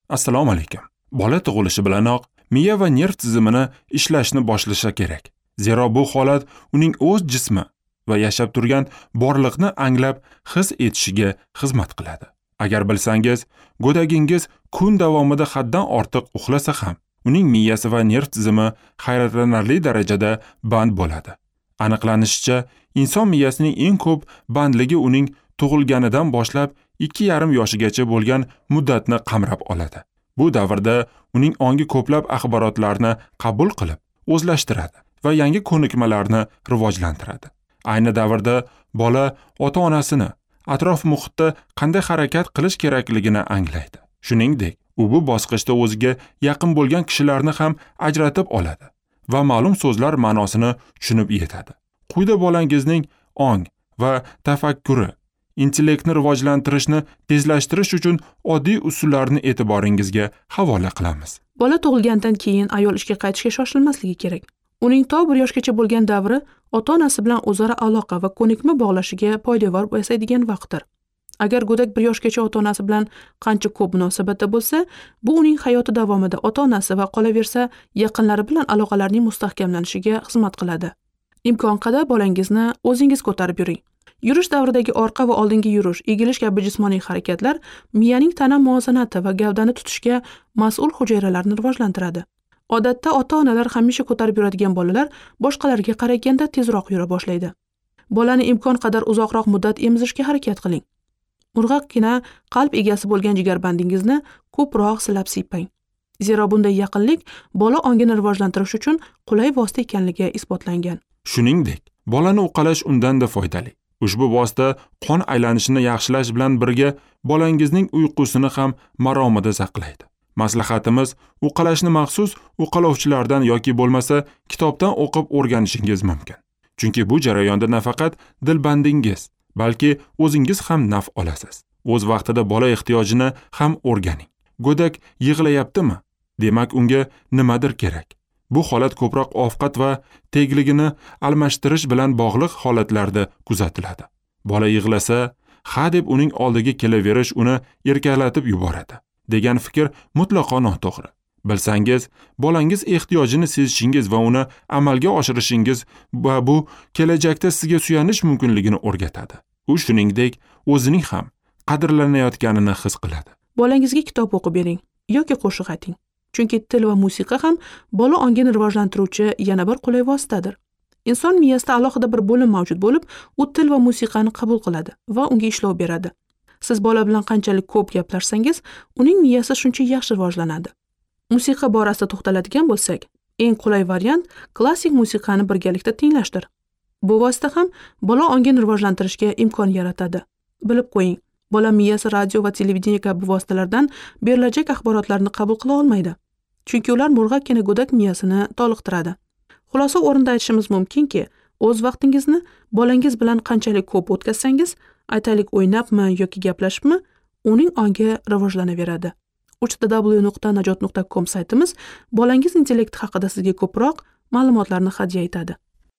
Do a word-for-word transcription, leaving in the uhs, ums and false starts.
Assalomu alaykum. Bola tug'ilishi bilanoq miya va nerv tizimini ishlashni boshlashi kerak. Zero bu holat uning o'z jismi va yashab turgan borliqni anglab his etishiga xizmat qiladi. Agar bilsangiz, go'dagingiz kun davomida haddan ortiq uxlasa ham, uning miyasi va nerv tizimi hayratlanarli darajada band bo'ladi. Aniqlanishicha, inson miyasining eng ko'p bandligi uning tug'ilganidan boshlab ikki yarim yoshigacha bo'lgan muddatni qamrab oladi. Bu davrda uning ongi ko'plab axborotlarni qabul qilib, o'zlashtiradi va yangi ko'nikmalarni rivojlantiradi. Ayni davrda bola ota-onasini, atrof muhitda qanday harakat qilish kerakligini anglaydi. Shuningdek, u bu bosqichda o'ziga yaqin bo'lgan kishilarni ham ajratib oladi va ma'lum so'zlar ma'nosini tushunib yetadi. Quyida bolangizning ong va tafakkuri, intellektni rivojlantirishni tezlashtirish uchun oddiy usullarni e'tiboringizga havola qilamiz. Bola tug'ilgandan keyin ayol ishga qaytishga shoshilmasligi kerak. Uning to bir yoshgacha bo'lgan davri ota-onasi bilan o'zaro aloqa va ko'nikma bog'lashiga poydevor yasaydigan vaqtdir. Agar go'dak bir yoshgacha ota-onasi bilan qancha ko'p munosabatda bo'lsa, bu uning hayoti davomida ota-onasi va qolaversa yaqinlari bilan aloqalarning mustahkamlanishiga xizmat qiladi. Imkon qadar bolangizni o'zingiz ko'tarib yuring. Yurish davridagi orqa va oldingi yurish, egilish kabi jismoniy harakatlar miyaning tana muvozanati va gavdani tutishga mas'ul hujayralarni rivojlantiradi. Odatda ota-onalar hamisha ko'tarib yuradigan bolalar boshqalarga qaraganda tezroq yura boshlaydi. Bolani imkon qadar uzoqroq muddat emizishga harakat qiling. Murg'aqqina qalb egasi bo'lgan jigarbandingizni ko'proq silab siypang. Zero bunday yaqinlik bola ongini rivojlantirish uchun qulay vosita ekanligi isbotlangan. Shuningdek, bolani uqalash undan-da foydali. Ushbu vosita qon aylanishini yaxshilash bilan birga bolangizning uyqusini ham maromida saqlaydi. Maslahatimiz, uqalashni maxsus uqalovchilardan yoki bo'lmasa kitobdan o'qib o'rganishingiz mumkin. Chunki bu jarayonda nafaqat dilbandingiz, balki o'zingiz ham naf olasiz. O'z vaqtida bola ehtiyojini ham o'rganing. Go'dak yig'layaptimi? Demak, unga nimadir kerak. Bu holat ko'proq ovqat va tegligini almashtirish bilan bog'liq holatlarda kuzatiladi. Bola yig'lasa, ha deb uning oldiga kelaverish uni erkalatib yuboradi degan fikr mutlaqo noto'g'ri. Bilsangiz, bolangiz ehtiyojini sezishingiz va uni amalga oshirishingiz va bu kelajakda sizga suyanish mumkinligini o'rgatadi. U shuningdek, o'zining ham qadrlanayotganini his qiladi. Bolangizga kitob o'qib bering yoki qo'shiq ayting. Chunki til va musiqa ham bola ongini rivojlantiruvchi yana bir qulay vositadir. Inson miyasida alohida bir bo'lim mavjud bo'lib, u til va musiqani qabul qiladi va unga ishlov beradi. Siz bola bilan qanchalik ko'p gaplashsangiz, uning miyasi shuncha yaxshi rivojlanadi. Musiqa borasida to'xtaladigan bo'lsak, eng qulay variant klassik musiqani birgalikda tinglashdir. Bu vosita ham bola ongini rivojlantirishga imkon yaratadi. Bilib qo'ying, bola miyasi radio va televideniya kabi vositalardan berilajak axborotlarni qabul qila olmaydi. Chunki ular murg'akkina go'dak miyasini toliqtiradi. Xulosa o'rinda aytishimiz mumkinki, o'z vaqtingizni bolangiz bilan qanchalik ko'p o'tkazsangiz, aytaylik o'ynabmi yoki gaplashibmi, uning ongi rivojlanaveradi. uch w w nuqta najot nuqta com saytimiz bolangiz intellekti haqida sizga ko'proq ma'lumotlarni hadya etadi.